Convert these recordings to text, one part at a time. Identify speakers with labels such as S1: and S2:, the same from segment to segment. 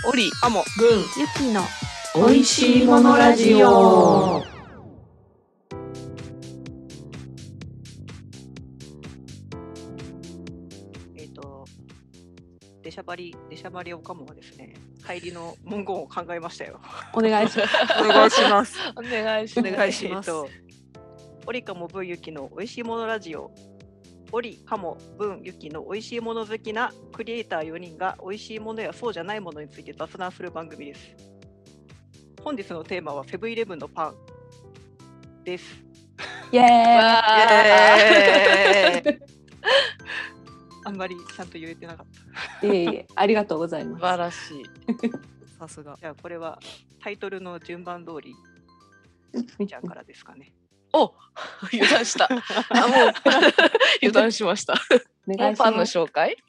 S1: オリ
S2: アモ
S3: ブン
S1: ユキの
S3: おいしいものラジオ。
S2: デシャバリオカモはですね、帰りの文言を考えましたよ。
S1: お願いします
S3: お願いします
S1: お願いします。
S2: オリカモブンユキのおいしいものラジオ。オリカモブンユキのおいしいもの好きなクリエイター4人がおいしいものやそうじゃないものについて雑談する番組です。本日のテーマはセブンイレブンのパンです。
S1: イエーイ
S2: あんまりちゃんと言えてなかった。
S1: いえいえ、ありがとうございます。
S3: 素晴らしい。
S1: さすが。
S2: じゃあこれはタイトルの順番通りみちゃんからですかね。
S3: お油断した。もう油断しました。
S1: お願いし
S3: パンの
S1: ます。
S3: 紹介。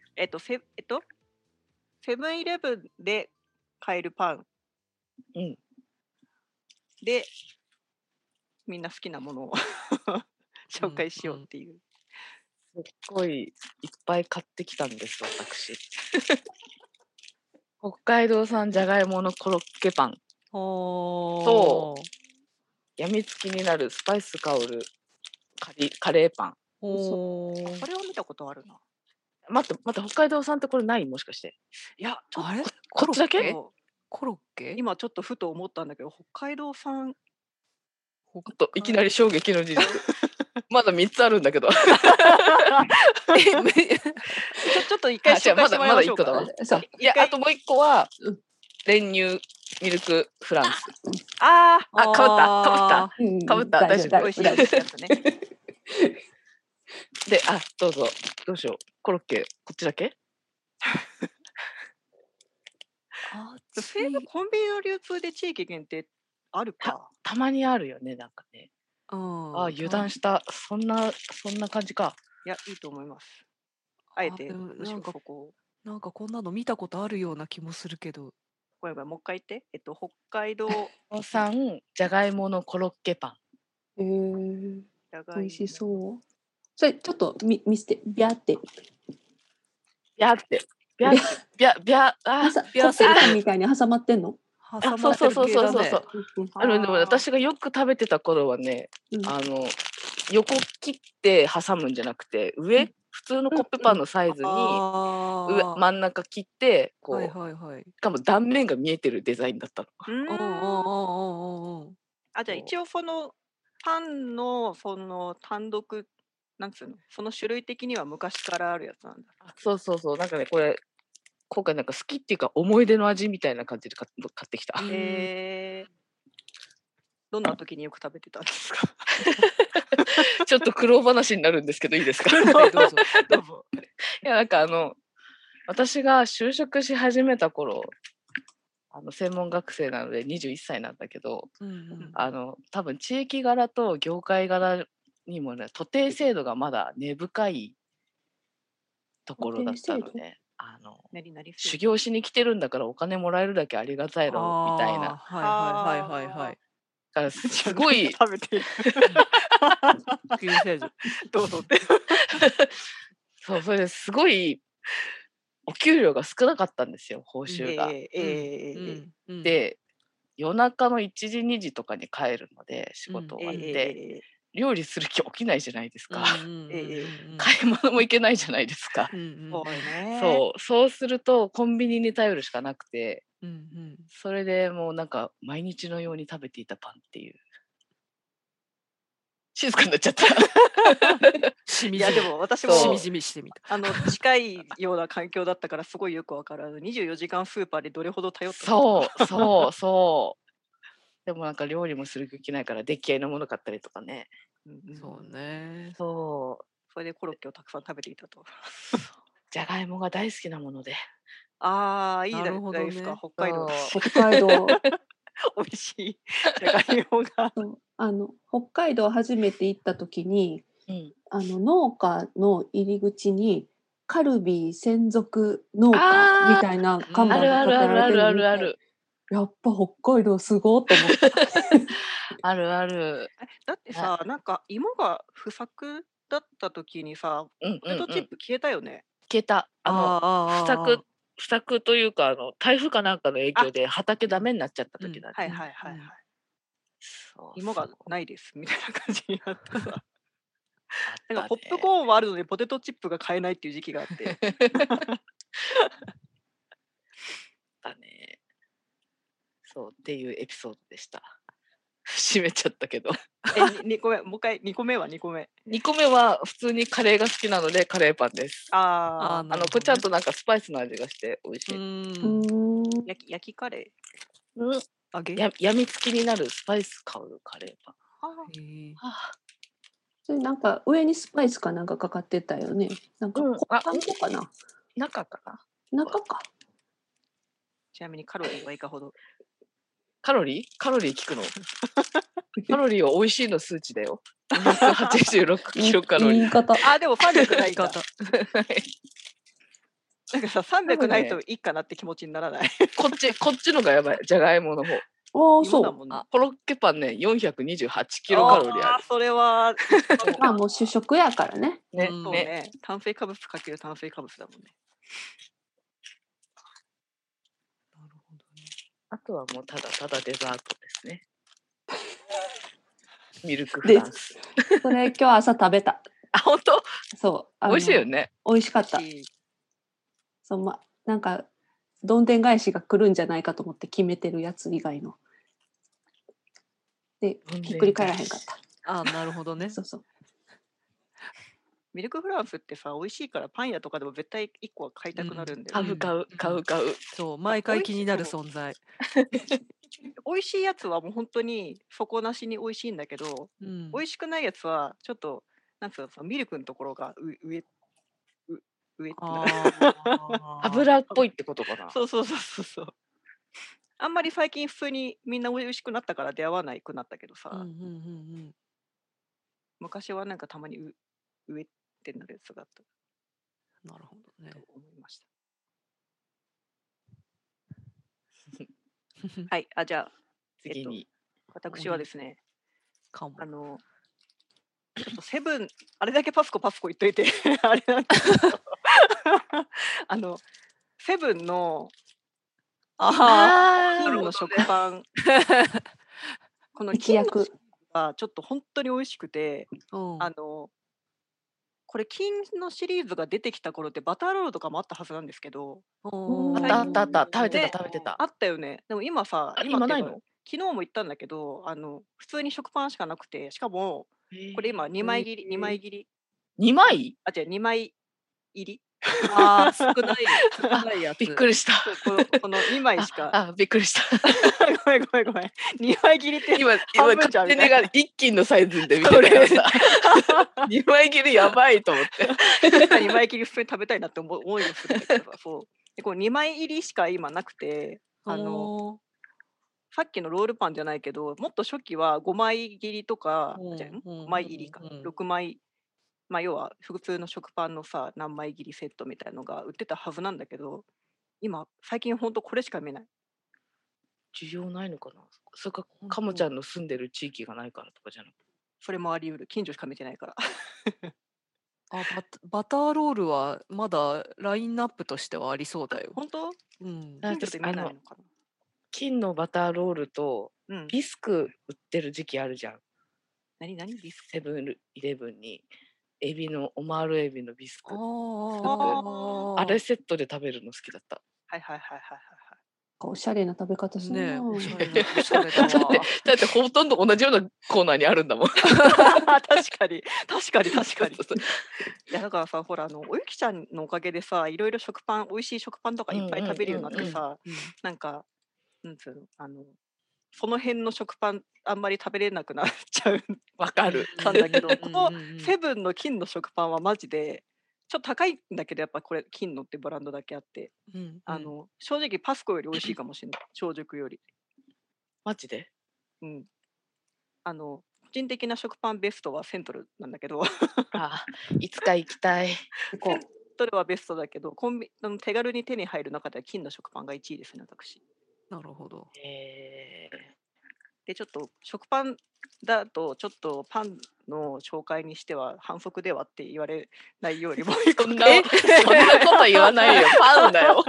S2: セブンイレブンで買えるパン、
S3: うん
S2: でみんな好きなものを紹介しようっていう、
S3: すっごいいっぱい買ってきたんです私。北海道産じゃがいものコロッケパン
S1: おー。
S3: やみつきになるスパイス香るカレーパン。
S1: お
S2: それを見たことあるな。
S3: 待って北海道産ってこれないもしかして。
S2: いやちょっと
S1: あれ
S3: こっちだけ？
S1: コロッケ
S2: 今ちょっとふと思ったんだけど、北海道産
S3: といきなり衝撃の事実。まだ3つあるんだけど。
S2: ちょっと一回紹介してもらいましょうか。
S3: まだ1個だわ。
S1: そう
S3: いやあともう1個は
S1: うん
S3: 練乳ミルクフランス。
S2: あ
S3: かぶった
S1: うん
S3: かぶった大丈夫
S2: ー、美味しいやつね。
S3: でどうぞどうしようコロッケこっちだけ？
S2: コンビニの流通で地域限定あるか。
S3: たまにあるよねなんかね。油断したそんな感じか。
S2: いやいいと思います。あえて
S1: なんか
S2: そこ
S1: なんかこんなの見たことあるような気もするけど。
S2: ごめんもう一回言って。北海道
S3: 産じゃがいものコロッケパン。
S2: じゃがいも
S1: 美味しそう。それちょっと見せてビャーって
S3: ビャーってビャービャビャ
S1: コッペパンみたいに挟まってんの？
S3: そうでも私がよく食べてた頃はね、
S1: うん
S3: 横切って挟むんじゃなくて普通のコッペパンのサイズに真ん中切ってこう、しかも断面が見えてるデザインだったの。
S2: じゃあ一応そのパンのその単独なんつうのその種類的には昔からあるやつなんだ。
S3: そうなんかねこれ今回なんか好きっていうか思い出の味みたいな感じで買ってきた。
S2: どんな時によく食べてたんですか？
S3: ちょっと苦労話になるんですけどいいですか？
S1: どうぞ。
S3: いやなんか私が就職し始めた頃専門学生なので21歳なんだけど、多分地域柄と業界柄にもね徒弟制度がまだ根深いところだったので修行しに来てるんだからお金もらえるだけありがたいろみたいな。だからすごい
S2: 食べてる。どうぞって。
S3: そうそれですごいお給料が少なかったんですよ報酬が。で夜中の1時2時とかに帰るので仕事終わって料理する気起きないじゃないですか。買い物も行けないじゃないですか。そうするとコンビニに頼るしかなくて、それでもうなんか毎日のように食べていたパンっていう。静かになっちゃった。
S2: いやでも私もしみじみしてみた。近いような環境だったからすごいよくわかる。24時間スーパーでどれほど頼ってたのか。
S3: そうでもなんか料理もする気ないから出来合いのもの買ったりとかね。
S1: そうね。
S2: それでコロッケをたくさん食べていたと。
S3: じゃがいもが大好きなもので。
S2: いいじゃないですか。北海道。美味しいじゃがいもが。
S1: 北海道初めて行った時に、農家の入り口にカルビー専属農家みたいな看板が立てられてるのを見て、やっぱ北海道すごいと思った。
S3: ある。
S2: だってさ、なんか芋が不作だった時にさ、ポテトチップ消えたよね。
S3: 消えた。 不作というか台風かなんかの影響で畑ダメになっちゃった時だね。
S2: はいはいはいはい。芋がないですみたいな感じになったさ。なんかポップコーンはあるのにポテトチップが買えないっていう時期があって。
S3: だね。そうっていうエピソードでした。閉めちゃったけど。
S2: 2個目、もう一回、2個目は2個目。
S3: 2個目は普通にカレーが好きなのでカレーパンです。これちゃんとなんかスパイスの味がして美味しい。
S2: 焼きカレ
S3: ー。揚げ？やみつきになるスパイス香るカレーパン。
S1: それなんか上にスパイスかなんかかかってたよね。なんかパン粉かな。
S3: 中かな。
S1: 中か。
S2: ちなみにカロリーはいかほど？
S3: カロリー聞くの。カロリーは美味しいの数値だよ。286キロカロリー。
S2: でも300ないか。なんかさ、300ないといいかなって気持ちにならない。
S3: こっちのがやばい。じゃがいもの
S1: そう。
S3: 方。コロッケパンね、428キロカロリーある。
S2: それは
S1: もう主食やからね。
S2: そうね。炭水化物かける炭水化物だもんね。
S3: なるほどね。あとはもうただただデザートですね。ミルクフランス。
S1: それ今日朝食べた。
S3: 本当？
S1: そう。
S3: 美味しいよね。
S1: 美味しかった。そうなんかどんでん返しが来るんじゃないかと思って決めてるやつ以外の。でひっくり返らへんかった。
S4: なるほどね。
S1: そうそう。
S2: ミルクフランスってさ、美味しいからパン屋とかでも絶対1個は買いたくなるんだよね。
S3: 買う。
S4: そう、毎回気になる存在。
S2: 美味しいやつはもう本当に底なしに美味しいんだけど、美味しくないやつはちょっとなんつうの、ミルクのところが上って
S3: 油っぽいってことかな。
S2: そう。あんまり最近普通にみんな美味しくなったから出会わないくなったけどさ、昔はなんかたまに上ってなるやつがあった。
S4: なるほどね。
S2: と思いました。はい、じゃあ
S3: 次に、
S2: 私はですね、ちょっとセブンあれだけパスコ言っといてあれなんですけどセブンの金の食パンこの金はちょっと本当に美味しくて、これ金のシリーズが出てきた頃ってバターロールとかもあったはずなんですけど、
S3: あった食べてた
S2: あったよね。でも今さ、
S3: 今ないの？
S2: 昨日も言ったんだけど、普通に食パンしかなくて、しかもこれ今2枚切り
S3: 2枚違う
S2: 2枚入り
S4: 少ないやつ。
S3: びっくりした。
S2: この2枚しか。
S3: びっくりした。
S2: ごめん。2枚切りって
S3: 今勝手にが一斤のサイズで見てたからさ。2枚切りやばいと思って。
S2: 2枚切り普通に食べたいなって思いがするんだけどさ、そう。でこの2枚入りしか今なくて、さっきのロールパンじゃないけど、もっと初期は5枚切りとか、5枚入りか、6枚。要は普通の食パンのさ何枚切りセットみたいのが売ってたはずなんだけど、今最近ほんとこれしか見ない。
S3: 需要ないのかな。それかカモちゃんの住んでる地域がないからとかじゃなくて。
S2: それもあり得る。近所しか見てないから。
S4: バターロールはまだラインナップとしてはありそうだよ。
S2: 本当？近所で見ないのかな。
S3: 金のバターロールとビスク売ってる時期あるじゃん。
S2: 何ビスク？
S3: セブンイレブンに。オマールエビのビスクあれセットで食べるの好きだった。
S2: はい。
S1: おしゃれな食べ方するな。
S4: おしゃれだ
S3: だってほとんど同じようなコーナーにあるんだもん。
S2: 確かに。いやだからさ、ほらおゆきちゃんのおかげでさ、いろいろ美味しい食パンとかいっぱい食べるようになってさ、なんかなんつうのその辺の食パンあんまり食べれなくなっちゃう
S3: わかる
S2: たんだけど、このセブンの金の食パンはマジでちょっと高いんだけど、やっぱこれ金のってブランドだけあって、正直パスコより美味しいかもしれない。長熟より。
S3: マジで？
S2: 個人的な食パンベストはセントルなんだけど
S3: いつか行きたい。
S2: セントルはベストだけど、手軽に手に入る中では金の食パンが1位ですね、私。
S4: なるほど。
S2: でちょっと食パンだとちょっとパンの紹介にしては反則ではって言われないようにも
S3: そんなこと言わないよ。パンだよ。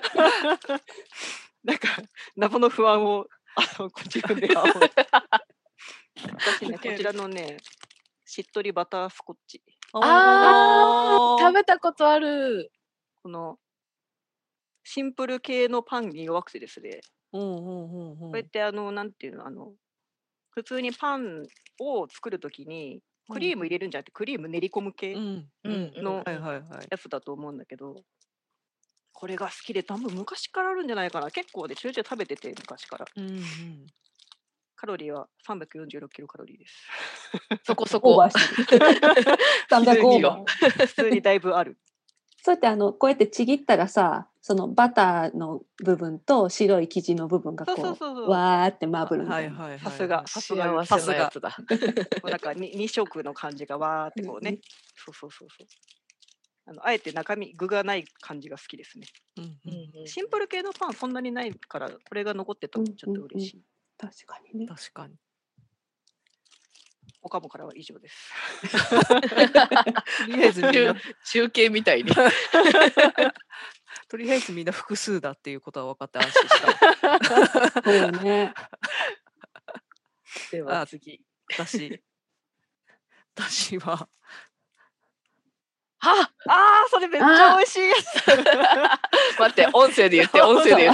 S2: なんか謎の不安を自分で煽る。私ね、こちらのね、しっとりバタースコッチ。
S3: 食べたことある。
S2: このシンプル系のパンに弱くてですね。こうやってなんていうの、普通にパンを作るときにクリーム入れるんじゃなくてクリーム練り込む系のやつだと思うんだけど、これが好きで多分昔からあるんじゃないかな。結構でちょいちょい食べてて昔から。カロリーは346キロカロリーです。
S3: そこそこ。
S1: オーバーしてる。300オーバー。
S2: 普通にだいぶある。
S1: そうやってこうやってちぎったらさ、そのバターの部分と白い生地の部分がこうわーってマーブルみたいな。
S2: さすが
S3: 幸せなやつだ。
S2: なんか2色の感じがわーってこうね。そうあえて中身具がない感じが好きですね。シンプル系のパンそんなにないからこれが残ってたのちょっと嬉しい。
S1: 確かにね。
S4: 確かに。
S2: おかもからは以上です。
S4: とりあえずみんな
S3: 中継みたいに。
S4: とりあえずみんな複数だっていうことは分かって安心した。
S1: そうね。
S3: では次。
S4: 私は。
S2: それめっちゃ美味しいやつ。
S3: 待って、音声で言って。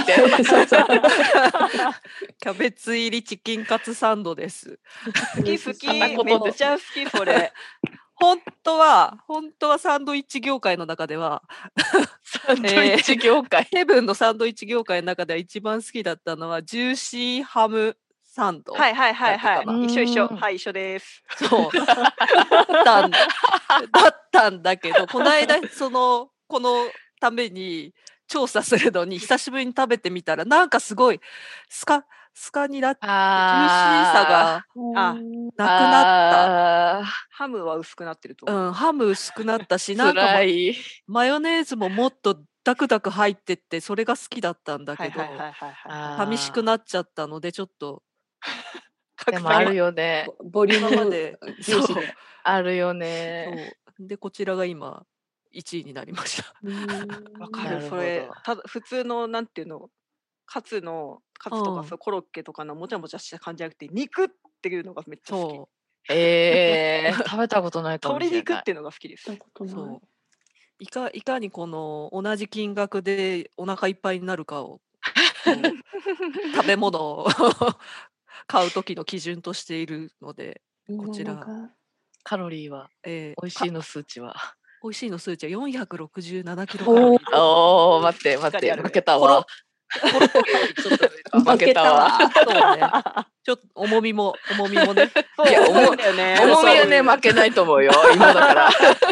S4: キャベツ入りチキンカツサンドです。
S2: 好き。めっちゃ好きそれ。
S4: 本当はサンドイッチ業界の中では
S3: サンドイッチ業界、
S4: セブンのサンドイッチ業界の中では一番好きだったのはジューシーハムサンド。
S2: はい。一緒。はい、一緒です。
S4: そう。だったんだけど、この間このために調査するのに久しぶりに食べてみたらなんかすごいスカになってジューシーさがなくなった。
S2: ハムは薄くなってると思う。
S4: ハム薄くなったし、なんかマヨネーズももっとダクダク入ってってそれが好きだったんだけど、寂しくなっちゃったのでちょっと。
S3: でもあるよね。
S1: ボリュームまで
S3: あるよね。
S4: でこちらが今1位になりました。
S2: わかる。それただ普通のなんていうのカツとかコロッケとかのもちゃもちゃした感じじゃなくて肉っていうのがめっちゃ好き。
S3: 食べたことないかもしれない。
S2: 鶏肉っていうのが好きです。
S4: そういかにこの同じ金額でお腹いっぱいになるかを食べ物を買う時の基準としているので、こちら
S3: カロリーは、美味しいの数値は
S4: 467キロカロリー。
S3: 待って負けたわ。負けたわ。
S4: そうね。ちょっと重みもね。
S3: いや重みはね負けないと思うよ。今だから。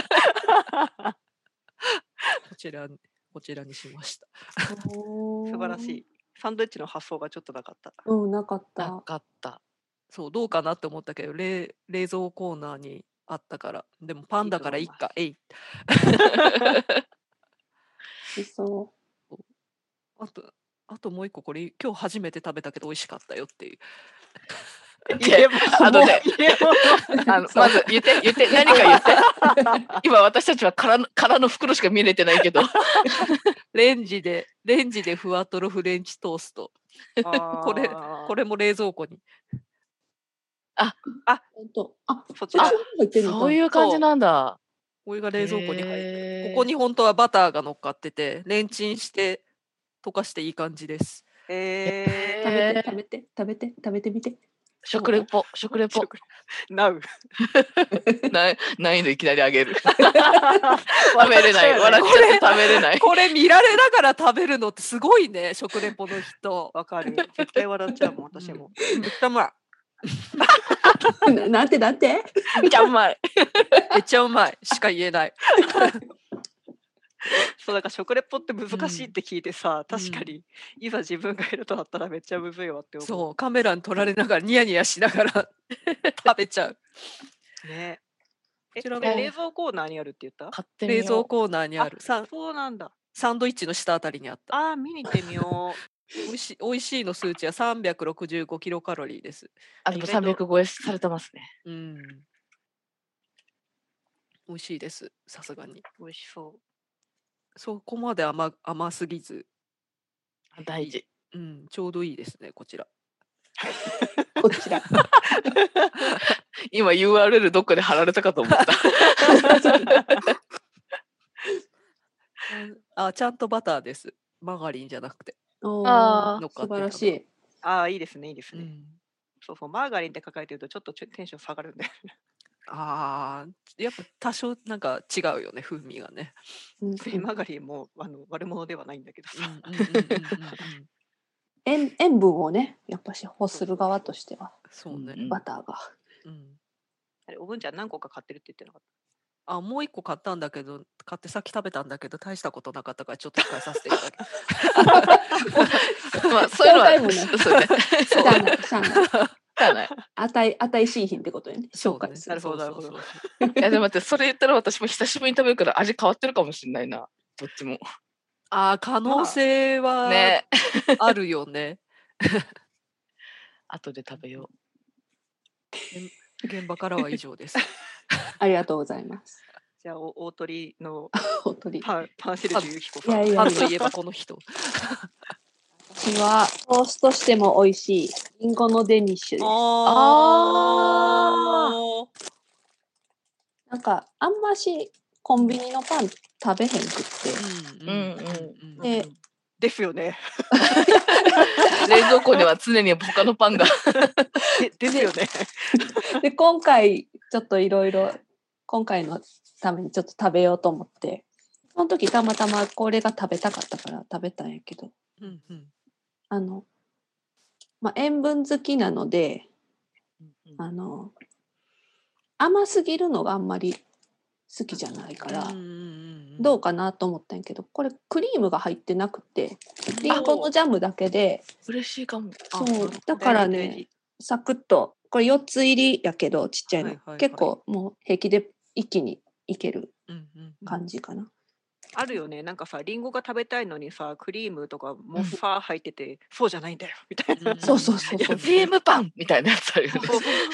S4: こちらにしました。
S2: 素晴らしい。サンドイッチの発想がちょっとなかった。
S1: なかった。
S4: そうどうかなって思ったけど冷蔵コーナーにあったから。でもパンだからいいか。
S1: そう。
S4: あともう一個これ今日初めて食べたけど美味しかったよっていう。
S3: いやまず言って何か言って。今私たちは空の袋しか見れてないけど。
S4: レンジでふわとろフレンチトースト。これも冷蔵庫に。
S2: そちら。
S3: そういう感じなんだ。
S4: これが冷蔵庫に入ってる。ここに本当はバターが乗っかっててレンチンして溶かしていい感じです。
S1: 食べてみて。
S3: 食レポ。
S2: ナウ。
S3: 難易度いきなり上げる。食べれない。笑っちゃって食べれない。
S4: これ見られながら食べるのってすごいね、食レポの人。
S2: わかる。絶対笑っちゃうもん、私も。
S4: めっちゃうまい。
S1: なんて
S3: めっちゃうまい。
S4: めっちゃうまいしか言えない。
S2: そうだから食レポって難しいって聞いてさ、確かにいざ自分がいるとなったらめっちゃむずいわって思う。
S4: そうカメラに撮られながらニヤニヤしながら食べちゃう
S2: ね。こちらが冷蔵コーナーにあるって言った？
S4: 冷蔵コーナーにある。
S2: そうなんだ。
S4: サンドイッチの下あたりにあった。
S2: 見に行ってみよう。
S4: 美味しいの数値は365キロカロリーです。
S3: でも300超えされてますね。
S4: 美味しいです。さすがに。
S2: 美味しそう。
S4: そこまで甘すぎず。
S3: 大事。
S4: うん、ちょうどいいですね、こちら。
S1: こちら。
S3: 今 URL どっかで貼られたかと思った。
S4: ちゃんとバターです。マーガリンじゃなくて。
S1: ああ、素晴らしい。
S2: いいですね、いいですね。そうそう、マーガリンって書かれてるとちょっとテンション下がるんで。
S4: やっぱ多少なんか違うよね、風味がね。
S2: マーガリンも悪者ではないんだけどさ。
S1: 塩分をね、やっぱし欲する側としては。
S4: そうね。
S1: バターが。
S2: あれ、おぶんちゃん何個か買ってるって言ってなかった？
S4: もう一個買ったんだけど、買ってさっき食べたんだけど、大したことなかったから、ちょっと控えさせていただきます。
S3: まあ、そういうのは、
S1: しゃあない。値しい品ってことよね。紹介する。
S2: なるほど、なるほど。
S3: いや、でも待って、それ言ったら私も久しぶりに食べるから味変わってるかもしれないな。どっちも。
S4: 可能性はあるよね。
S3: 後で食べよう。
S4: 現場からは以上です。
S1: ありがとうございます。
S2: じゃあ、大鳥の
S1: パ
S2: ンシェルジュユキコさん。
S4: パンといえばこの人。
S1: 私はトーストしても美味しいリンゴのデニッシュです。なんかあんましコンビニのパン食べへんくって。
S2: ですよね。
S3: 冷蔵庫には常に他のパンが。
S2: ですよね。
S1: で今回ちょっといろいろ今回のためにちょっと食べようと思って、その時たまたまこれが食べたかったから食べたんやけど、塩分好きなので、甘すぎるのがあんまり好きじゃないから、どうかなと思ったんやけど、これクリームが入ってなくて、リンゴのジャムだけで。
S3: 嬉しいかも。
S1: そうだからね、サクッとこれ4つ入りやけどちっちゃいの、結構もう平気で一気にいける感じかな。
S2: あるよね、なんかさ、リンゴが食べたいのにさ、クリームとかモッサー入ってて、そうじゃないんだよみたいな。
S1: そう。
S3: クリームパンみたいなやつあるよね。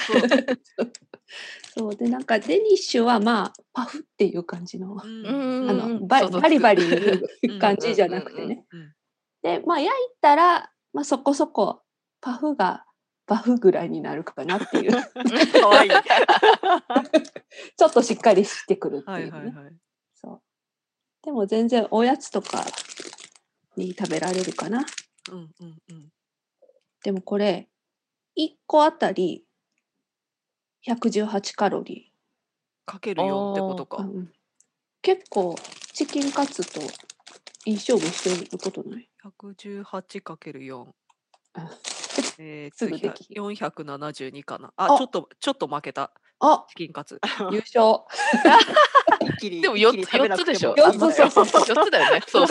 S1: そうで、なんかデニッシュはまあパフっていう感じの、バリバリいう感じじゃなくてね。で、まあ焼いたら、まあそこそこパフがパフぐらいになるかなっていう。
S2: かわいい。
S1: ちょっとしっかりしてくるっていうね。そう。でも全然おやつとかに食べられるかな。でもこれ1個あたり118カロリー。
S4: かける4ってことか。
S1: 結構チキンカツといい勝負してることない？
S4: 118×4。472かな。ちょっと負けた。チキンカツ。
S1: 優勝。
S3: でも4つでしょ。
S1: 4
S3: つだよね。そう。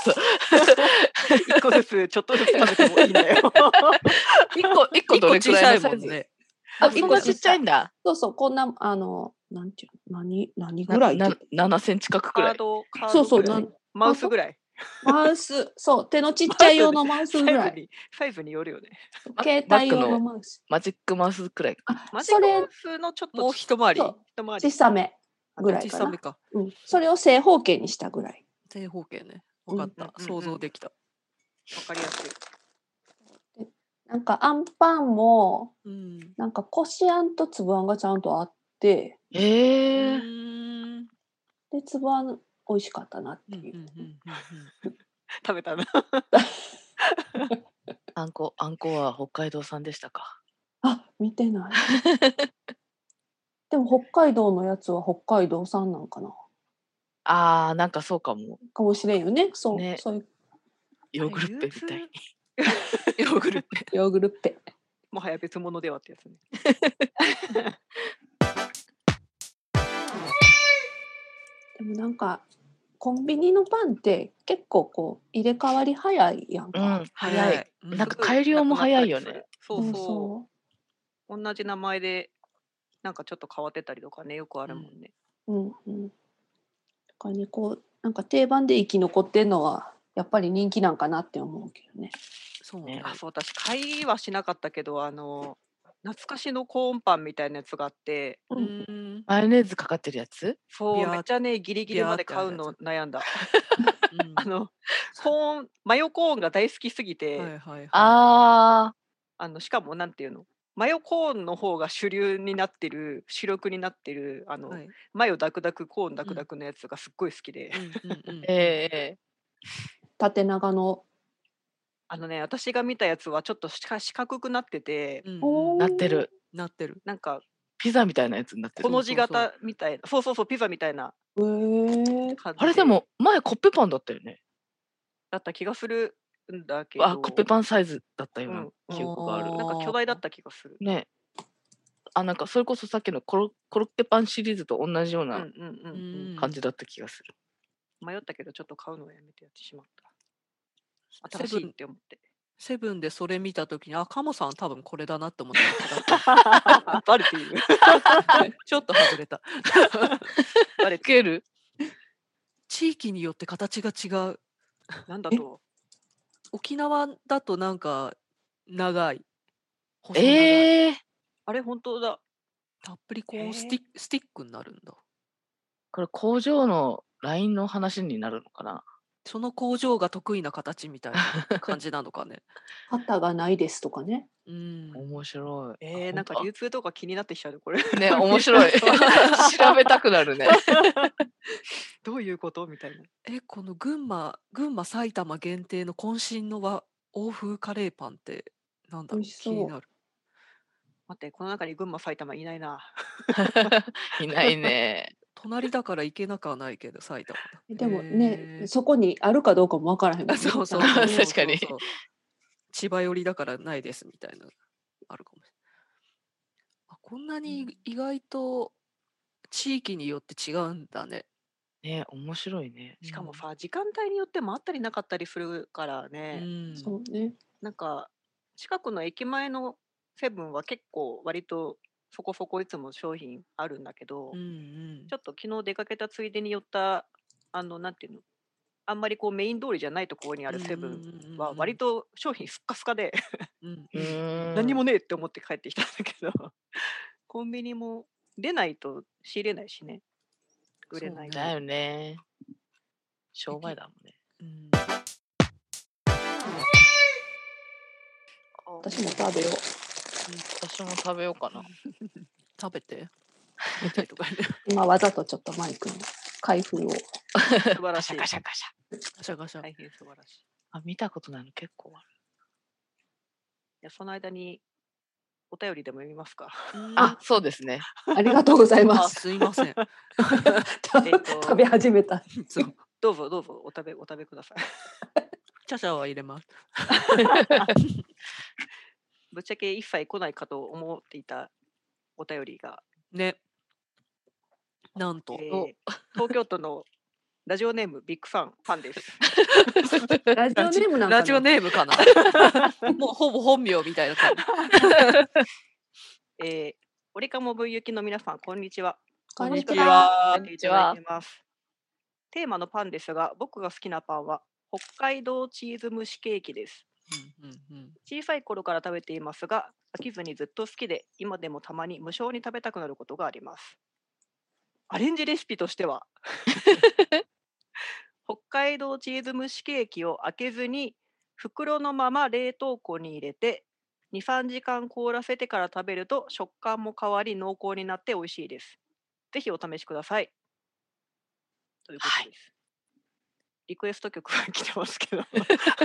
S2: 1個ずつちょっとずつ食べてもいいんだよ。
S3: 1個どれくらいのサイズ
S4: ね。
S3: 1個ちっちゃいんだ。
S1: そう、こんななんていう何ぐらい
S3: ？7センチ角くらい。
S1: そう、
S2: マウスぐらい。
S1: マウス、そう、手のちっちゃい用のマウスぐらい。
S2: サイズによるよね。
S1: 携帯用のマウス。
S3: マジックマウスくらい。
S2: マジックマウスのちょっと
S4: もう一回り。
S1: 小さめぐらいかな。それを正方形にしたぐらい。
S4: 正方形ね。分かった。想像できた。
S2: わかりやすい。
S1: なんかあんパンも、なんかこしあんと粒あんがちゃんとあって、で粒あん美味しかったなっていう。
S2: 食べたな。
S3: あんこは北海道産でしたか？
S1: 見てない。でも北海道のやつは北海道産なんかな。
S3: なんかそうかも。
S1: かもしれんよね。そういう。
S3: ヨーグルッペみたいに。
S1: ヨーグルッペ。
S2: もはや別物ではってやつね。
S1: でもなんかコンビニのパンって結構こう入れ替わり早いやんか。
S3: 早い。なんか改良も早いよね。
S2: そう。同じ名前でなんかちょっと変わってたりとかね、よくあるもんね。
S1: だからね、こうなんか定番で生き残ってんのはやっぱり人気なんかなって思うけどね。
S2: そうね。私買いはしなかったけど懐かしのコーンパンみたいなやつがあって、
S3: マヨネーズかかってるやつ？
S2: そう、めっちゃね、ギリギリまで買うの悩んだ。マヨコーンが大好きすぎて、しかもなんていうの、マヨコーンの方が主力になってる、マヨダクダクコーンダクダクのやつがすっごい好きで。
S1: 縦長の。
S2: 私が見たやつはちょっと四角くなってて、
S3: なってる。
S2: なんか
S3: ピザみたいなやつになってる。
S2: この字型みたいな、そうピザみたいな。
S3: あれでも前コッペパンだったよね。
S2: だった気がするんだけど。
S3: コッペパンサイズだったような記憶がある。
S2: なんか巨大だった気がする。
S3: ね。なんかそれこそさっきのコロッケパンシリーズと同じような感じだった気がする。
S2: 迷ったけどちょっと買うのをやめてやってしまった。新しいって思って。
S4: セブンでそれ見たときに、カモさん多分これだなって思った
S2: バレている。
S4: ちょっと外れた。
S2: バレてる。
S4: 地域によって形が違う。
S2: なんだと。
S4: 沖縄だとなんか長い。
S2: 細長い。あれ本当だ。
S4: たっぷりコーンスティックになるんだ。
S3: これ工場のラインの話になるのかな。
S4: その工場が得意な形みたいな感じなのかね。
S1: 旗がないですとかね。
S3: 面白
S2: い。なんか流通とか気になってきちゃうこれ。
S3: ね、面白い。調べたくなるね。
S2: どういうことみたいな。
S4: この群馬埼玉限定の渾身の欧風カレーパンってなんだろう、気になる。
S2: 待って、この中に群馬埼玉いないな。
S3: いないね。
S4: 隣だから行けなくはないけど埼玉だ。
S1: でもね、そこにあるかどうかもわからへんもんね。
S4: そう
S3: 確かに。
S4: 千葉寄りだからないですみたいなあるかもしれない。こんなに意外と地域によって違うんだね。
S3: ね、面白いね。
S2: しかもさ、時間帯によってもあったりなかったりするからね。
S1: そうね。
S2: なんか近くの駅前のセブンは結構割とそこそこいつも商品あるんだけど、ちょっと昨日出かけたついでに寄ったなんていうの、あんまりこうメイン通りじゃないところにあるセブンは割と商品スッカスカで何もねえって思って帰ってきたんだけど、コンビニも出ないと仕入れないしね、売れない。
S3: だよね。商売だもんね。
S1: 私も食べよう。
S3: 私も食べようかな。
S4: 食べて。
S1: 今わざとちょっとマイクの開封を。
S2: 素晴らしい。
S3: ガシャガシャ。
S4: ガシャガシャ。
S2: 大変素晴らしい。
S3: 見たことないの結構ある。
S2: いや、その間にお便りでも読みますか。
S3: そうですね。
S1: ありがとうございます。
S4: すいません。
S1: 食べ始めた。
S2: どうぞお食べください。
S4: チャシャは入れます。
S2: ぶっちゃけ一切来ないかと思っていたお便りが
S4: ね。なんと、
S2: 東京都のラジオネームビッグファンです。
S1: ラジオネームなんかな。
S4: ラジオネームかな。もうほぼ本名みたいな感
S2: じ。オリカモブユキの皆さん、こんにちは。
S4: こんにちは。
S2: テーマのパンですが、僕が好きなパンは北海道チーズ蒸しケーキです。小さい頃から食べていますが、飽きずにずっと好きで、今でもたまに無性に食べたくなることがあります。アレンジレシピとしては北海道チーズ蒸しケーキを開けずに袋のまま冷凍庫に入れて 2,3 時間凍らせてから食べると食感も変わり濃厚になって美味しいです。ぜひお試しください。ということです。リクエスト曲が来てますけど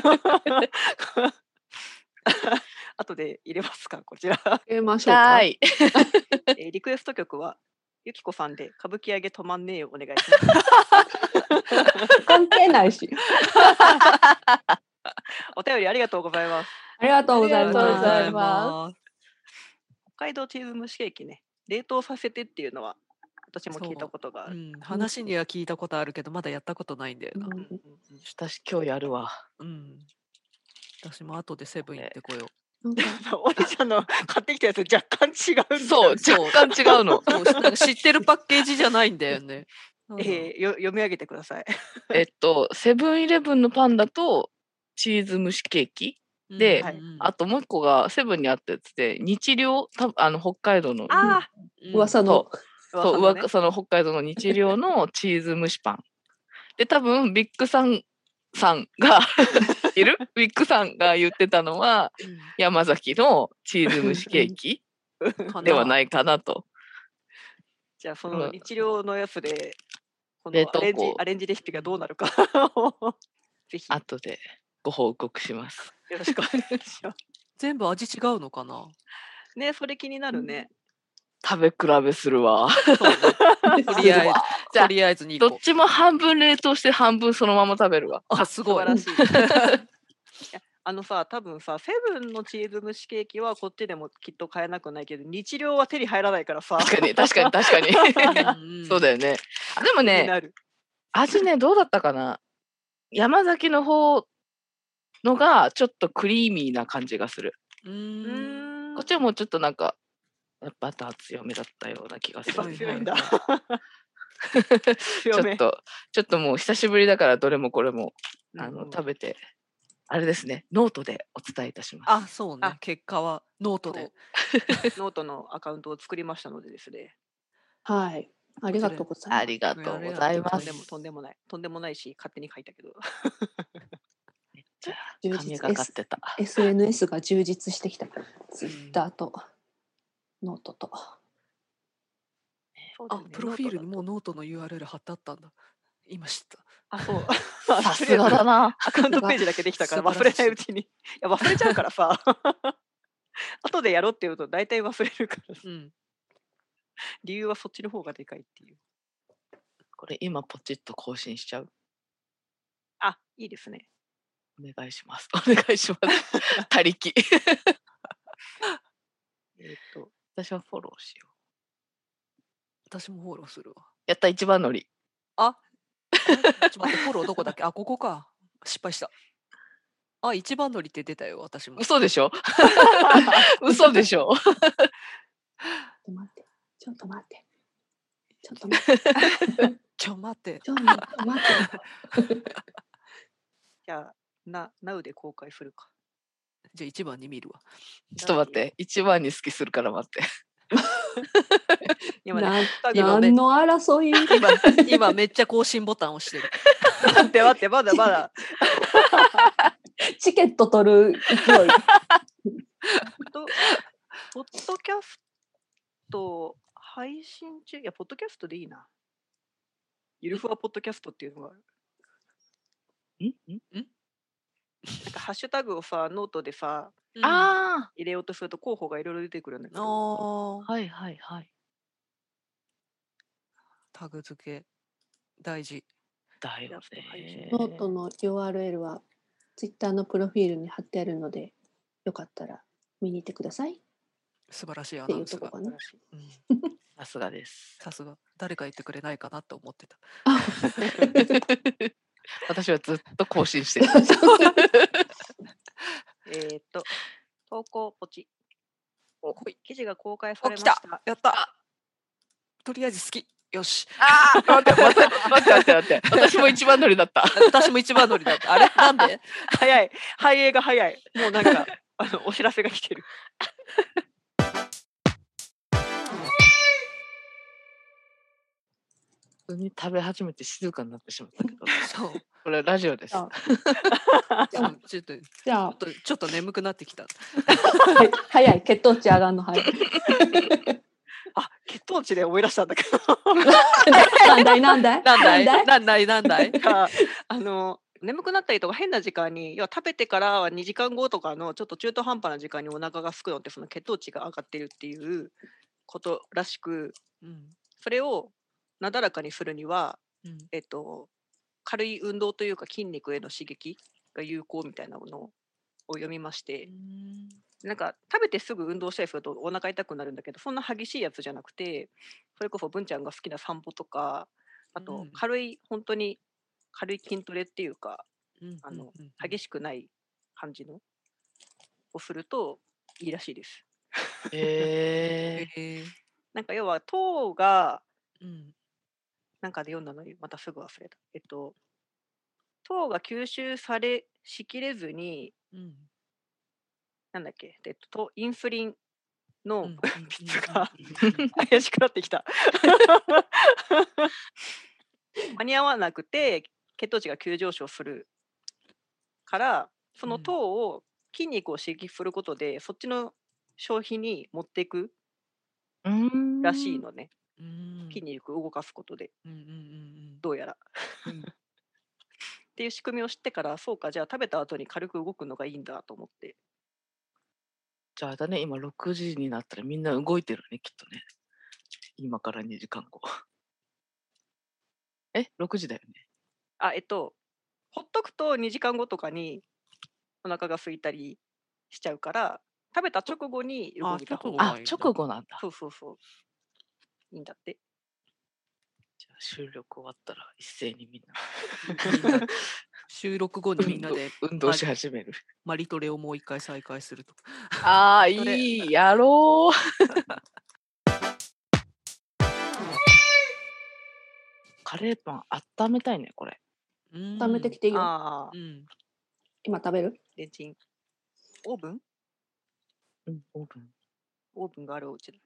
S2: 後で入れますか、こちら。
S1: 入れましょうか。
S2: リクエスト曲はゆきこさんで歌舞伎揚げ止まんねえよお願いします。
S1: 関係ないし。
S2: お便りありがとうございます。
S1: ありがとうございます。
S2: 北海道チーズ蒸しケーキね、冷凍させてっていうのは私も聞いたことがある。
S4: 話には聞いたことあるけどまだやったことないんだよな。
S3: 私今日やるわ。
S4: 私も後でセブン行ってこよう。
S2: おりちゃんの買ってきたやつ若干違うんだ。
S3: そう、若干違うの。
S4: なんか知ってるパッケージじゃないんだよね。
S2: 読み上げてください。
S3: セブンイレブンのパンだとチーズ蒸しケーキで、あともう一個がセブンにあったやつで、日糧、北海道の、
S1: 噂の、
S3: その北海道の日糧のチーズ蒸しパン。で、多分、ビッグさんがいるビッグさんが言ってたのは、山崎のチーズ蒸しケーキではないかなと。
S2: じゃあ、その日糧のやつで、このアレンジレシピがどうなるかぜひ
S3: 後でご報告します。
S2: よろしくお願いします。
S4: 全部味違うのかな。
S2: ね、それ気になるね。
S3: 食べ比べするわ。
S4: とりあえず2個。
S3: どっちも半分冷凍して半分そのまま食べるわ。
S4: すごい。
S2: 素晴らしい。多分さ、セブンのチーズ蒸しケーキはこっちでもきっと買えなくないけど、日糧は手に入らないからさ。
S3: 確かに。そうだよね。でもね、味ね、どうだったかな。山崎の方のがちょっとクリーミーな感じがする。こっちはもうちょっとなんかバター強めだったような気がする。
S2: 強いんだ。
S3: ちょっともう久しぶりだからどれもこれも食べて。あれですね、ノートでお伝えいたします。
S4: そうね。結果はノートで。
S2: ノートのアカウントを作りましたのでですね。
S1: はい。ありがとうございます。
S3: ありがとうございます。
S2: とんでもないし、勝手に書いたけど。
S3: めっちゃ神がかってた。
S1: SNS が充実してきた。ツイッターとノートと。
S4: プロフィールにもうノートの URL 貼ってあったんだ。今知った。
S2: そう。
S3: さすがだな。
S2: アカウントページだけできたから忘れないうちに。いや、忘れちゃうからさ。後でやろうって言うと大体忘れるから。理由はそっちの方がでかいっていう。
S3: これ今ポチッと更新しちゃう？
S2: いいですね。
S3: お願いします。お願いします。他力。私はフォローしよう。
S4: 私もフォローするわ。
S3: やった、一番乗り。
S4: ちょっと待って、フォローどこだっけ？ここか。失敗した。一番乗りって出たよ、私も。
S3: 嘘でしょ？嘘でしょ？
S1: ちょっと待って。
S2: じゃあ、Now で公開するか。
S4: じゃあ1番に見るわ。
S3: ちょっと待って、1番に好きするから待って。
S1: 今の争い
S4: 今めっちゃ更新ボタン押してる。
S2: 待って、まだ。
S1: チケット取る勢い。
S2: ポッドキャスト配信中、ポッドキャストでいいな。ゆるふわポッドキャストっていうのがある。なんかハッシュタグをさ、ノートでさ、入れようとすると候補がいろいろ出てくるんだけど。
S3: はい。
S4: タグ付け大事
S3: だよね。
S1: ノートの URL はツイッターのプロフィールに貼ってあるので、よかったら見に行ってください。
S4: 素晴らしいアナウンスが。
S3: さすがです。
S4: さすが。誰か言ってくれないかなと思ってた。
S3: 私はずっと更新してる。
S2: 投稿ポチ。記事が公開されました。
S4: やった。とりあえず好き。よし。
S3: 待って。私も一番乗りだった。
S4: 私も一番乗りだった。あれなんで？
S2: 早い。反映が早い。もうなんかお知らせが来てる。
S3: 普通に食べ始めて静かになってしまったけど。そう。これラジオです。
S4: ちょっと眠くなってきた。
S1: 早い。血糖値上がるの早い。
S2: 血糖値で思い出したんだけど。
S1: なんだい
S2: 眠くなったりとか変な時間に、食べてから2時間後とかのちょっと中途半端な時間にお腹が空くのってその血糖値が上がってるっていうことらしく、それをなだらかにするには、軽い運動というか筋肉への刺激が有効みたいなものを読みまして、なんか食べてすぐ運動したりするとお腹痛くなるんだけど、そんな激しいやつじゃなくて、それこそ文ちゃんが好きな散歩とか、あと本当に軽い筋トレっていうか、激しくない感じのをするといいらしいです。なんか要は糖が、なんかで読んだのにまたすぐ忘れた。糖が吸収しきれずに、 なんだっけ、インスリンの質が怪しくなってきた。間に合わなくて血糖値が急上昇するから、その糖を筋肉を刺激することでそっちの消費に持っていくらしいのね。筋肉を動かすことで、どうやら。っていう仕組みを知ってから、そうか、じゃあ食べた後に軽く動くのがいいんだと思って。
S3: じゃあだね、今6時になったらみんな動いてるね、きっとね。今から2時間後。6時だよね。
S2: ほっとくと2時間後とかにお腹が空いたりしちゃうから、食べた直後に動いた方がいい。
S3: 直後なんだ。
S2: そうそうそう。いいんだって。
S3: じゃあ収録終わったら一斉にみんな
S4: 収録後にみんなで
S3: 運動し始める。
S4: マリトレをもう一回再開すると。
S3: ああ、いい、やろう。カレーパン温めたいね、これ。
S1: 温めてきていいよ。今食べる？
S2: レンチン。オーブン？
S3: オーブン。
S2: オーブンがあるお家だ。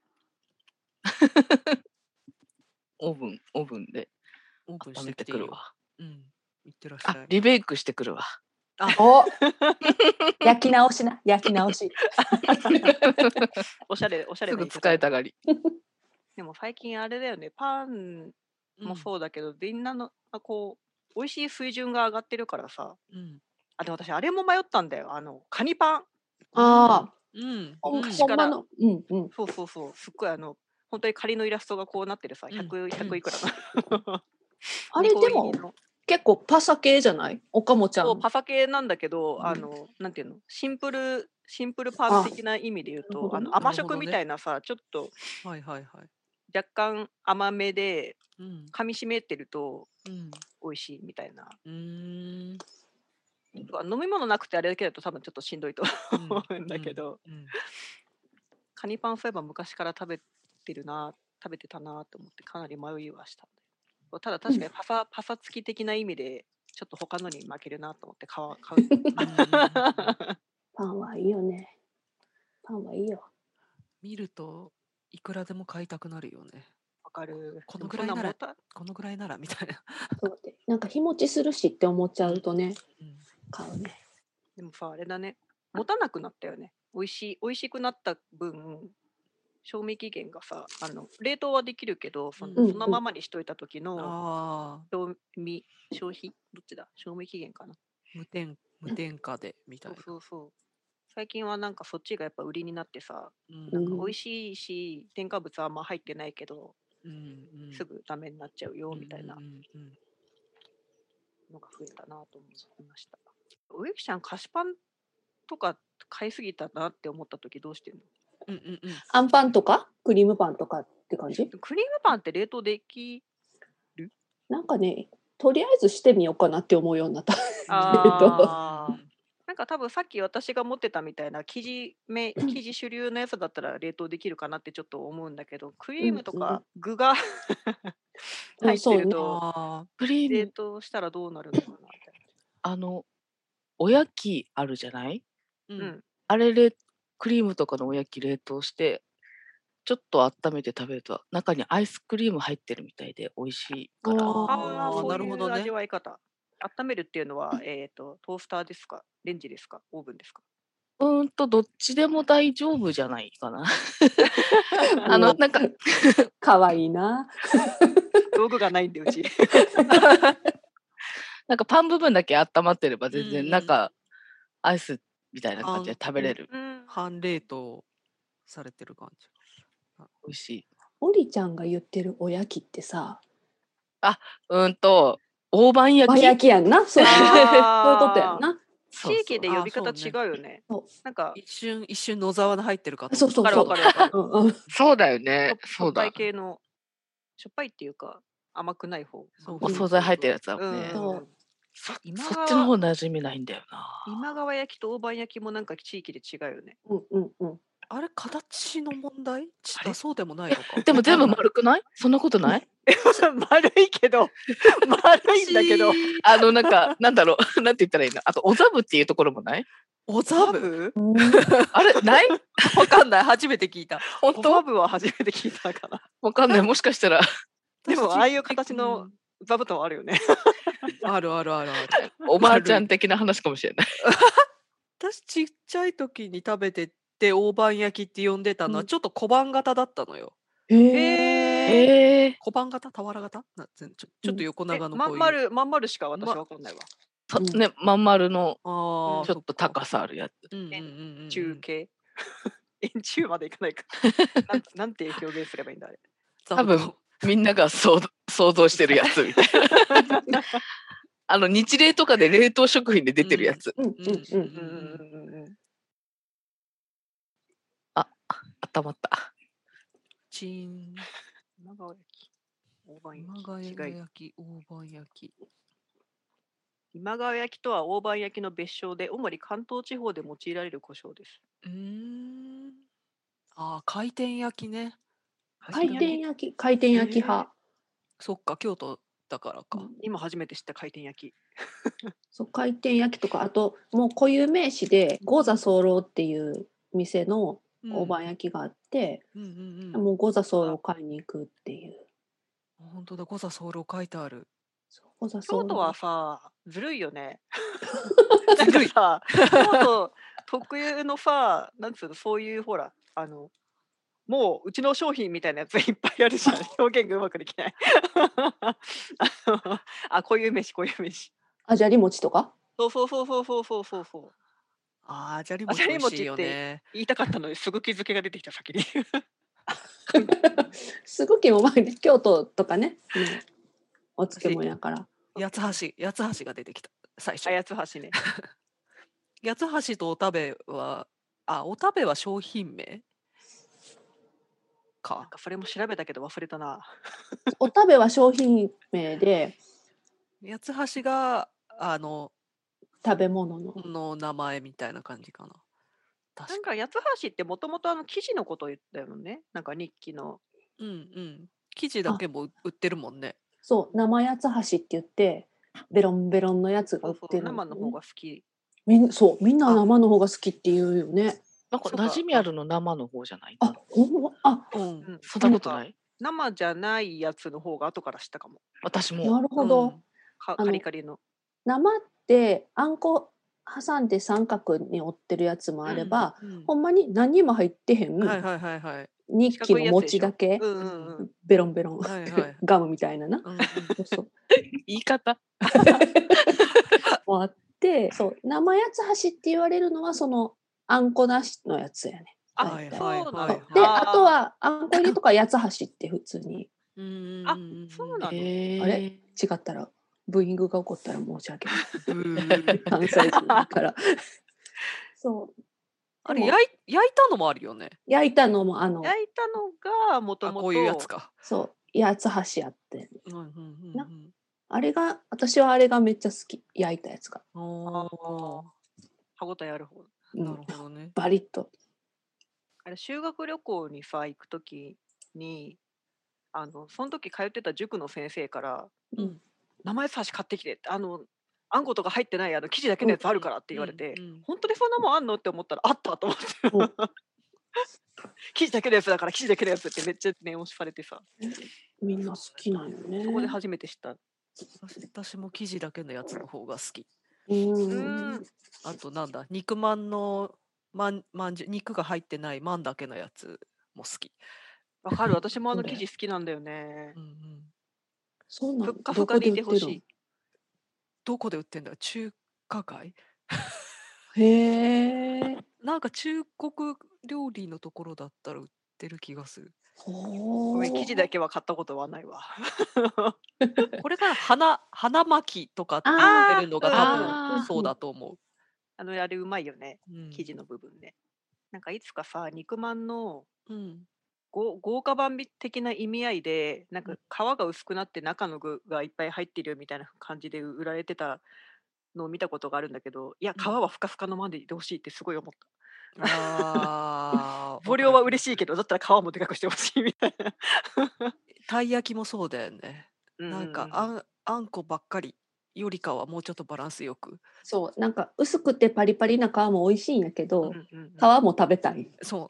S3: オーブンで
S4: オーブン
S3: 温めてくるわ。
S4: いってらっしゃい。
S3: リベイクしてくるわ。
S1: お焼き直しな、焼き直し。
S2: おしゃれ
S3: すぐ使えたがり。
S2: でも最近あれだよね、パンもそうだけど、みんなのこう美味しい水準が上がってるからさ。でも私あれも迷ったんだよ。カニパン。
S1: 昔から。
S2: そうそうそう。すっごい本当に仮のイラストがこうなってるさ、100いくらな。
S1: あれでも結構パサ系じゃない？おかもちゃん。
S2: そうパサ系なんだけど、なんていうの、シンプルパン的な意味で言うと、甘食みたいなさ、ちょっと若干甘めで噛み締めてると美味しいみたいな。飲み物なくてあれだけだと多分ちょっとしんどいと思うんだけど、カニパンそういえば昔から食べてたなと思ってかなり迷いはしたんだよ。ただ確かにパサつき的な意味でちょっと他のに負けるなと思って買う。
S1: パンはいいよね。パンはいいよ。
S4: 見るといくらでも買いたくなるよね。
S2: わかる。
S4: このぐらいならみたいな。
S1: そうで、なんか日持ちするしって思っちゃうとね、買うね。
S2: でもさ、あれだね、持たなくなったよね。美味しくなった分、賞味期限がさ、冷凍はできるけど、そのままにしといた時の消費どっちだ？賞味期限かな。
S4: 無添加でみたいな。
S2: そう。最近はなんかそっちがやっぱ売りになってさ、なんか美味しいし添加物はあんま入ってないけど、すぐダメになっちゃうよみたいなのが増えたなと思いました。おゆきちゃん菓子パンとか買いすぎたなって思った時どうしてんの？
S1: あんパンとかクリームパンとかって感じ？
S2: クリームパンって冷凍できる？なん
S1: かね、とりあえずしてみようかなって思うようになった。
S2: なんか多分さっき私が持ってたみたいな生地主流のやつだったら冷凍できるかなってちょっと思うんだけど、クリームとか具が入ってると冷凍したらどうなるのかなって。
S3: おやきあるじゃない？あれクリームとかのおやき冷凍してちょっと温めて食べると中にアイスクリーム入ってるみたいで美味しいから。
S2: そういう味わい方。温めるっていうのはトースターですか？レンジですか？オーブンですか？
S3: どっちでも大丈夫じゃないかな。なんか
S1: かわいいな。
S2: 道具がないんでうち。
S3: なんかパン部分だけ温まってれば全然中アイスみたいな感じで食べれる。
S4: 半冷凍されてる感じ。
S3: 美味しい。
S1: おりちゃんが言ってるおやきってさ、
S3: 大判焼き。
S1: 焼きやんな。そういうことやんな。
S2: 地域で呼び方違うよね。なんか
S4: 一瞬野沢の入ってるかと。
S1: そう。
S3: そうだよね。
S2: しょっぱい系のしょっぱいっていうか甘くない方。
S3: お惣菜入ってるやつだもんね。そっちの方馴染みないんだよな。
S2: 今川焼きと大判焼きもなんか地域で違うよね。
S4: あれ形の問題？そうでもないのか。
S3: でも全部丸くない？そんなことない？
S2: 丸いけど丸いんだけど
S3: なんかなんだろうなんて言ったらいいの？あとお座部っていうところもない？
S4: お座部？
S3: あれない？
S4: わかんない。初めて聞いた。
S2: 本当？お座部は初めて聞いたかな。
S3: わかんない。もしかしたら。
S2: でもああいう形の座布団あるよね。
S4: ある。
S3: おばあちゃん的な話かもしれない。
S4: 私ちっちゃい時に食べてて大判焼きって呼んでたのはちょっと小判型だったのよ。小判型？俵型？ちょっと横長のこういう。
S2: まん丸しか私わかんないわ。
S3: ね、まん丸のちょっと高さあるやつ。
S2: 中系。円柱までいかないか。なんて表現すればいいんだあれ。
S3: 多分みんなが想像してるやつみたいな。日例とかで冷凍食品で出てるやつ。あ、温まった。
S4: チーン。
S2: 今川焼き。大判焼き。
S4: 大判焼き。
S2: 今川焼きとは大判焼きの別称で、主に関東地方で用いられる胡椒です。
S4: 回転焼きね。
S1: 回転焼き派。
S4: そっか、京都だからか。
S2: 今初めて知った回転焼き。
S1: そう、回転焼きとか、あともう固有名詞で五座候っていう店の大判焼きがあって、もう五座候買いに行くっていう。
S4: 本当だ、五座候書いてある。
S2: 京都はさ、ずるいよね。なんかさ、京都特有のさ、なんつうの、そういうほら、もううちの商品みたいなやついっぱいあるじゃん。表現がうまくできない。こういう飯。
S1: あじゃり餅とか？
S2: そう。
S4: じゃり餅美味しいよね。
S2: って言いたかったのにすぐき漬けが出てきた先に。
S1: すぐきも京都とかね。お漬物やから。
S4: 八つ橋が出てきた最初。
S2: 八つ橋ね。
S4: 八つ橋とおたべはおたべは商品名か。
S2: なんかそれも調べたけど忘れたな。
S1: おたべは商品名で、
S4: 八つ橋が
S1: 食べ物
S4: の名前みたいな感じかな。
S2: なんか八つ橋ってもともと生地のことを言ったよね。なんか日記の。
S4: 生地だけも売ってるもんね。
S1: そう、生八つ橋って言ってベロンベロンのやつが売ってる、
S2: 生の方が好き。
S1: みんな生の方が好きって言うよね。
S3: なんか馴染みあるの生の方じゃない？
S1: ほんま？
S3: そんなことない？
S2: 生じゃないやつの方が後から知ったかも。
S3: 私も。
S1: なるほど。
S2: カリカリの。
S1: 生ってあんこ挟んで三角に折ってるやつもあれば、ほんまに何にも入ってへん。日記の餅だけ、ベロンベロン、ガムみたいなな。
S3: 言い方
S1: もあって、そう生八つ橋って言われるのはそのあんこなしのやつやね。で、あとはあんこ入りとか八つ橋って普通に。
S2: そうなの？
S1: あれ違ったらブーイングが起こったら申し訳ない。関西人だから。そう。
S4: あれ焼いたのもあるよね。
S1: 焼いたのも
S2: 焼いたのがもともと
S4: こういうやつか。
S1: そう八つ橋あって。あれが私はあれがめっちゃ好き、焼いたやつが。
S2: 歯応えある方。
S4: なるほどね。
S1: バリッと。
S2: あれ修学旅行にさ行くときにその時通ってた塾の先生から生八つ橋買ってきてあんことか入ってない生地だけのやつあるからって言われて、本当にそんなもんあんのって思ったらあったと思って。生地だけのやつだから生地だけのやつってめっちゃ念押しされてさ。
S1: みんな好きなんよね。
S2: そこで初めて知った。
S4: 私も生地だけのやつの方が好き。あとなんだ、肉まんのまんじゅう、肉が入ってないまんだけのやつも好き。
S2: わかる、私も生地好きなんだよね。
S1: そうなの。
S2: ふっかふかでいてほしい。
S4: どこで売ってんだ？中華街？
S1: へえ。
S4: なんか中国料理のところだったら売ってる気がする。
S2: ごめん、生地だけは買ったことはないわ。
S4: これから花巻とかって言ってるのが多分そうだと思う。
S2: あれうまいよね、生地の部分ね。なんかいつかさ、肉まんの豪華版的な意味合いで、なんか皮が薄くなって中の具がいっぱい入ってるよみたいな感じで売られてたのを見たことがあるんだけど、いや皮はふかふかのまんでいてほしいってすごい思った。
S4: 分
S2: 少量は嬉しいけどだったら皮もでかくしてほしいみたいな。
S4: たい焼きもそうだよね。なんかあんこばっかりよりかはもうちょっとバランスよく。
S1: そうなんか薄くてパリパリな皮も美味しいんやけど、皮も食べたい。
S4: そう。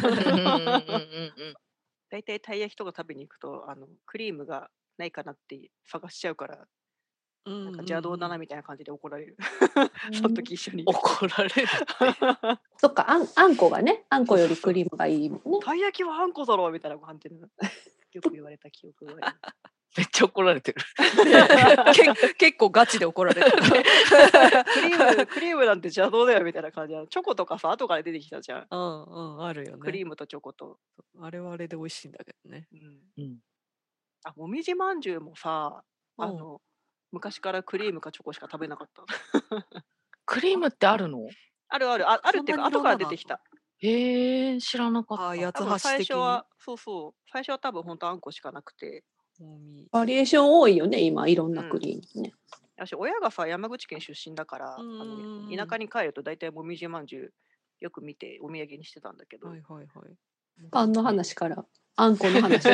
S2: だいたいたい焼きとか食べに行くとクリームがないかなって探しちゃうから、なんか邪道だなみたいな感じで怒られる。その時一緒に
S3: 怒られるって。
S1: そっか、あんこがね、あんこよりクリームがいいもんね。
S2: たい焼きはあんこだろうみたいな感じでよく言われた記憶がある。
S3: めっちゃ怒られてる。
S4: 結構ガチで怒られてる。
S2: クリームなんて邪道だよみたいな感じで、チョコとかさ後から出てきたじゃん。
S4: あるよね。
S2: クリームとチョコと。
S4: あれはあれで美味しいんだけどね。
S2: もみじまんじゅうもさ、昔からクリームかチョコしか食べなかった。
S3: クリームってあるの？
S2: あるっていうか後から出てきた。
S3: 知らなかった。
S4: 八つ橋的に。
S2: 最初は多分本当あんこしかなくて。
S1: バリエーション多いよね今いろんなクリームね。
S2: 私親がさ山口県出身だから田舎に帰ると大体もみじまんじゅうよく見てお土産にしてたんだけど。
S1: パンの話からあんこの話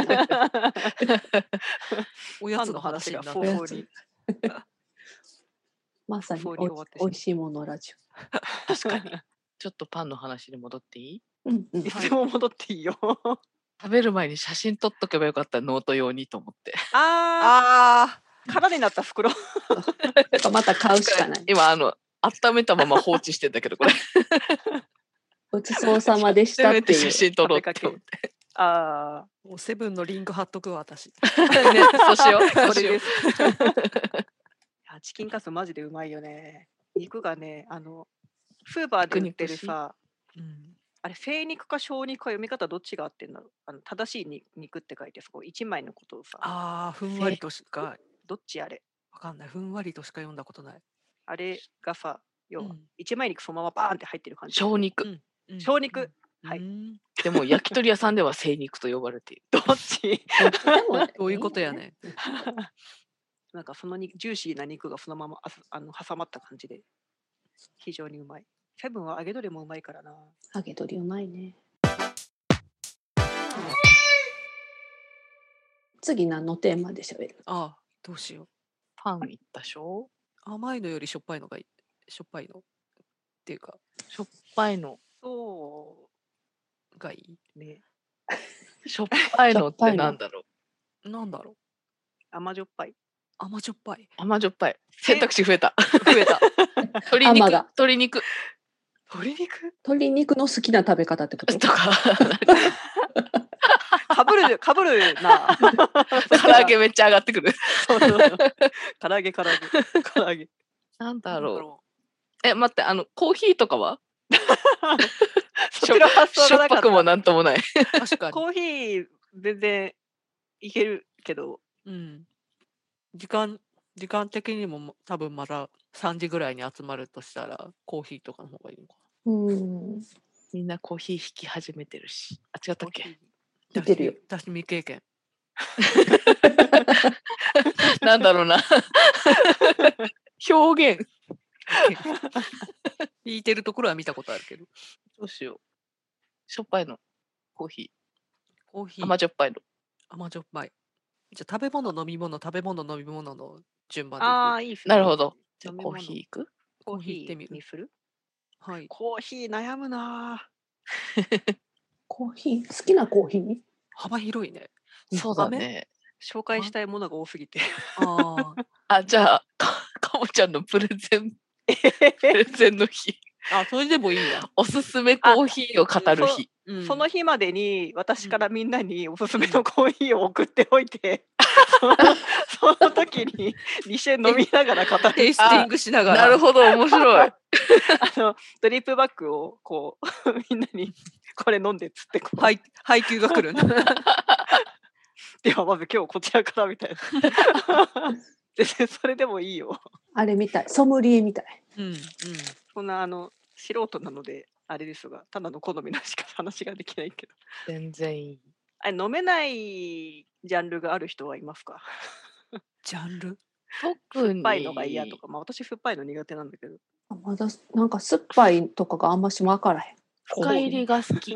S4: おやつの話が
S2: フォーフォーに
S1: まさにおいしいものラジ
S3: オ。確かに。ちょっとパンの話に戻っていい？
S2: いつも戻っていいよ。
S3: 食べる前に写真撮っとけばよかったノート用にと思って。
S2: 空になった袋。
S1: また買うしかない。
S3: 今温めたまま放置してんだけどこれ。
S1: ごちそうさまでしたっていう
S3: 写真撮ろうって思って。
S4: もうセブンのリンク貼っとくわ私。
S3: ね、そうしよう。
S2: これです。チキンカツマジでうまいよね。肉がねフーバーで売ってるさ、あれ精肉か小肉か読み方どっちが合ってんだろう。正しい肉って書いてそこ1枚のことをさ。
S4: ふんわりとしか。
S2: どっちあれ？
S4: わかんない。ふんわりとしか読んだことない。
S2: あれがさ、要は1枚肉そのままバーンって入ってる感じ。
S3: 小肉。
S2: はい。
S3: でも焼き鳥屋さんでは精肉と呼ばれている。
S2: どっち？
S4: どういうことやね。
S2: なんかそのジューシーな肉がそのまま挟まった感じで非常にうまい。セブンは揚げ鶏もうまいからな。
S1: 揚げ鶏うまいね。次何のテーマでしゃべる？
S4: どうしよう。
S3: パンいったでしょ？
S4: 甘いのよりしょっぱいのがいい。しょっぱいのっていうか
S3: しょっぱいの
S4: がいい
S2: ね。
S3: しょっぱいのってなんだろ
S4: う。なんだろう。
S2: 甘じょっぱい。
S4: 甘じょっぱい。
S3: 甘じょっぱい。選択肢増えた。鶏
S1: 肉の好きな食べ方ってこと？
S3: とか。
S2: かぶるな。
S3: 唐揚げめっちゃ上がってくる。
S2: 唐揚げ。
S3: なんだろう。待ってコーヒーとかは？
S2: しょっ
S3: ぱくもなんともない。
S4: 確かに。
S2: コーヒー全然いけるけど。
S4: 時間的にも多分まだ3時ぐらいに集まるとしたらコーヒーとかの方がいいのか。
S3: みんなコーヒー引き始めてるし。違ったっけ？
S1: 引いてるよ。
S4: 私未経験。
S3: なんだろうな。表現。
S4: 引いてるところは見たことあるけど。
S3: どうしよう。しょっぱいのコーヒ
S4: ー。
S3: 甘じょっぱいの。
S4: 甘じょっぱい。じゃあ食べ物飲み物の順番でいく。
S3: なるほど。じゃあコーヒーいく？
S2: コーヒーにする？
S4: はい。
S2: コーヒー悩むな。
S1: コーヒー好きなコーヒー？
S4: 幅広いね。
S3: そうだね。
S2: 紹介したいものが多すぎて。
S3: じゃあかもちゃんのプレゼンの日。
S4: それでもいいや。
S3: おすすめコーヒーを語る日。
S2: その日までに私からみんなにおすすめのコーヒーを送っておいて、その時に一緒に飲みながら語る。
S4: テイスティングしながら。
S3: なるほど、面白い。
S2: ドリップバッグをこうみんなにこれ飲んでっつって
S4: 配給が来る。
S2: ではまず今日こちらからみたいな。全然それでもいいよ。
S1: あれみたい、ソムリエみたい。
S2: そんな素人なのであれですが、ただの好みのしか話ができないけど。
S3: 全然いい。
S2: 飲めないジャンルがある人はいますか？
S4: ジャンル？
S3: 特に
S2: 酸っぱいのが嫌とか、私酸っぱいの苦手なんだけど。
S1: まだなんか酸っぱいとかがあんまし分からへん。
S3: 深入りが好き。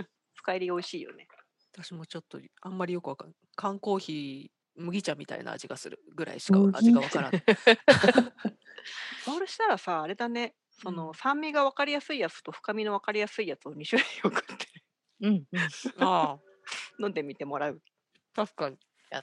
S2: 深入り美味しいよね。
S4: 私もちょっとあんまりよくわかんない。缶コーヒー麦茶みたいな味がするぐらいしか味がわからない。
S2: そうしたらさ、あれだね、その酸味が分かりやすいやつと深みの分かりやすいやつを2種類送って
S4: ああ、
S2: 飲んでみてもらう。
S4: 確かに。
S3: やった。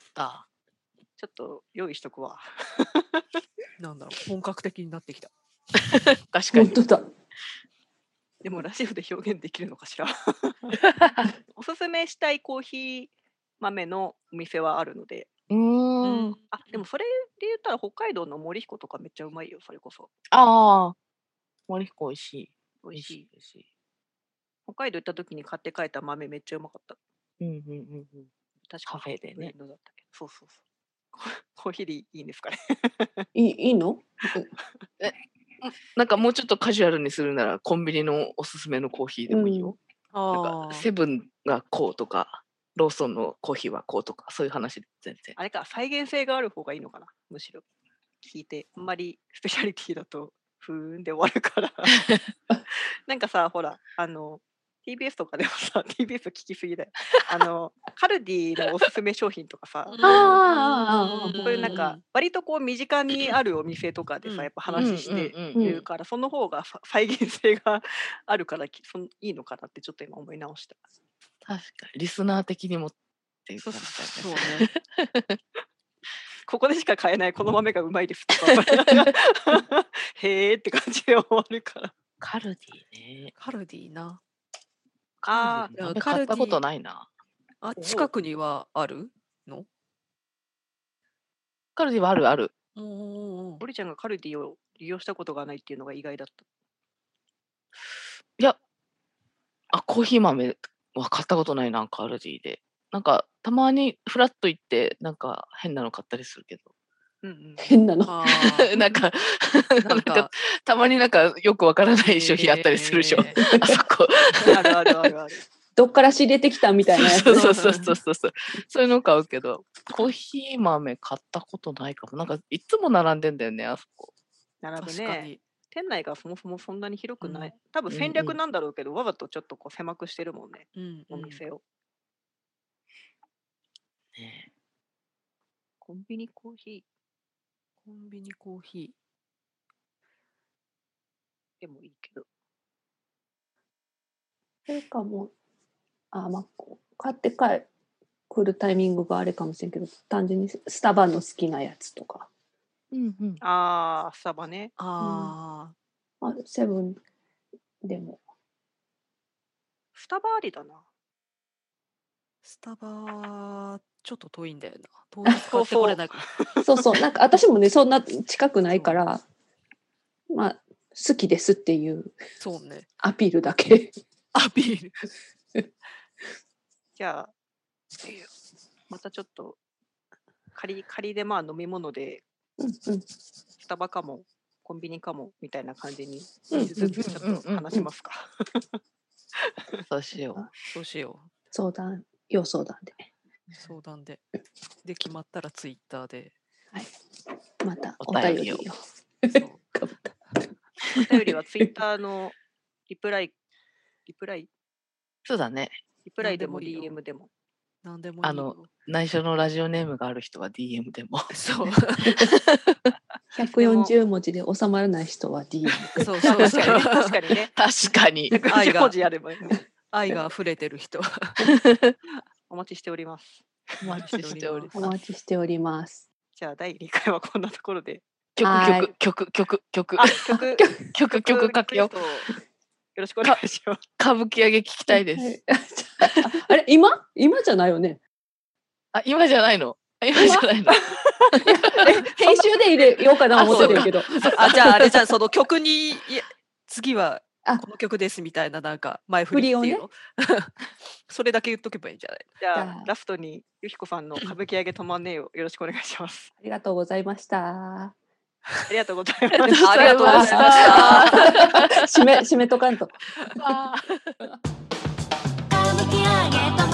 S2: ちょっと用意しとくわ。
S4: なんだろう、本格的になってきた。
S3: 確かに。
S1: 本当だ。
S2: でもラジオで表現できるのかしら。おすすめしたいコーヒー豆のお店はあるので。あ、でもそれで言ったら北海道の森彦とかめっちゃうまいよ、それこそ。
S3: ああ、森彦美味しい。
S2: 美味しい。北海道行った時に買って帰った豆めっちゃうまかった。確か
S3: カフェでね。
S2: そう。コーヒーでいいんですかね。
S1: いいの？
S3: なんかもうちょっとカジュアルにするならコンビニのおすすめのコーヒーでもいいよ。なんかセブンがこうとかローソンのコーヒーはこうとかそういう話で全然。
S2: あれか、再現性がある方がいいのかな、むしろ。聞いてあんまりスペシャリティだとふーんで終わるからなんかさ、ほらTBS とかでもさ、TBS 聞きすぎだよ。カルディのおすすめ商品とかさ、こういうなんか割とこう身近にあるお店とかでさ、やっぱ話してるから、その方が再現性があるからいいのかなってちょっと今思い直した。
S3: 確かにリスナー的にもっていう感じだね。
S2: ここでしか買えないこの豆がうまいですとかへーって感じで終わるから。
S3: カルディね。
S4: カルディな。
S3: カルディ買ったことないな。
S4: 近くにはあるの？
S3: カルディはある。
S2: オリちゃんがカルディを利用したことがないっていうのが意外だった。
S3: いや、コーヒー豆は買ったことないな、カルディで。なんかたまにフラッと行ってなんか変なの買ったりするけど。
S1: 変なの。
S3: なんかたまになんかよくわからない商品あったりするでしょ。あそこ。
S2: ある。
S1: どっから仕入れてきたみたいなやつ。
S3: そういうの買うけど、コーヒー豆買ったことないかも。なんかいつも並んでんだよね、あそこ。
S2: 並ぶね。店内がそもそもそんなに広くない。多分戦略なんだろうけど、わざとちょっとこう狭くしてるもんね、お店を。コンビニコーヒーでもいいけど。
S1: それかも買って来るタイミングがあれかもしれんけど、単純にスタバの好きなやつとか。
S2: スタバね。
S1: セブンでも。
S2: スタバありだな。
S4: スタバちょっと遠いんだよな。遠い買ってこれないから。
S1: そう。なんか私もねそんな近くないから、好きですっていうアピールだけ。
S4: アピール。
S2: じゃあまたちょっと仮で飲み物で、スタバかもコンビニかもみたいな感じにずつちょっと話しますか。
S3: そうしよう。
S1: 相談で。
S4: で決まったらツイッターで。
S1: またお便りを。
S2: お便りはツイッターのリプライ。
S3: そうだね。
S2: リプライでも DM でも。
S4: 何でもいいよ。
S3: 内緒のラジオネームがある人は DM でも。
S4: そう。
S1: 140文字で収まらない人は DM。
S4: そう。
S2: 確かにね。
S3: 確かに。
S2: 140文字あればね。
S4: 愛が溢れてる人。
S2: お待ちしております。
S1: お待ちしております。
S2: じゃあ第2回はこんなところで。
S3: 曲かけよう。
S2: よろしくお願いします。
S3: 歌舞伎揚げ聞きたいです。
S1: あれ今じゃないよね。
S3: 今じゃないの。編集
S1: で入れようかな思ってるけど。
S4: じゃああれじゃその曲に次はこの曲ですみたいななんか前振りっていうの。それだけ言っとけばいいんじゃない。
S2: じゃあラストにゆひこさんの歌舞伎揚げ止まんねえをよろしくお願いします。
S1: ありがとうございました。
S2: ありがとうございました。
S4: ありがとうございました。
S1: 締めとかんと。
S5: 歌舞伎揚げ止ま